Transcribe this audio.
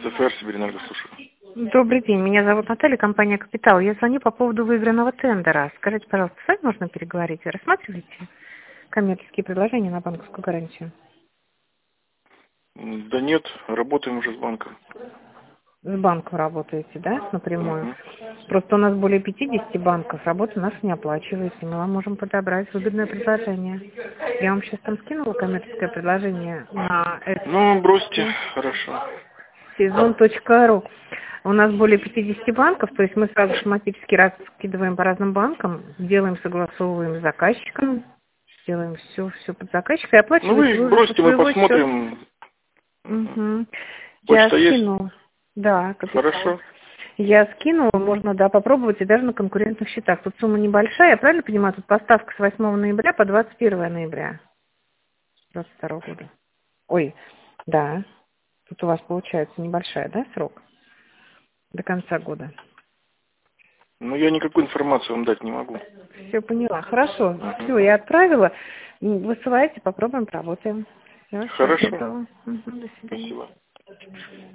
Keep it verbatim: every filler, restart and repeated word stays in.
ЦФР Сибирь-Энерго, слушаю. Добрый день, меня зовут Наталья, компания «Капитал». Я звоню по поводу выигранного тендера. Скажите, пожалуйста, с вами можно переговорить? Вы рассматриваете коммерческие предложения на банковскую гарантию? Да нет, работаем уже с банком. С банком работаете, да, напрямую? Угу. Просто у нас более пятидесяти банков, работа наша не оплачивается, и мы вам можем подобрать выгодное предложение. Я вам сейчас там скинула коммерческое предложение на Ну, бросьте, хорошо. сезон точка ру. У нас более пятидесяти банков, то есть мы сразу автоматически раскидываем по разным банкам, делаем, согласовываем с заказчиком, делаем все, все под заказчика и Ну оплачиваете вы вы уже со бросьте, мы своего счета. посмотрим. Угу. Я Почта есть? скинула. Да, капитал. Хорошо. Я скинула, можно, да, попробовать и даже на конкурентных счетах. Тут сумма небольшая, я правильно понимаю, тут поставка с восьмого ноября по двадцать первое ноября двадцать второго года. Ой, да, тут у вас получается небольшая, да, срок? До конца года. Ну я никакую информацию вам дать не могу. Все поняла. Хорошо. Угу. Все, я отправила. Высылайте, попробуем, поработаем. Всё, всего Хорошо. доброго. Мгм, до свидания. Спасибо.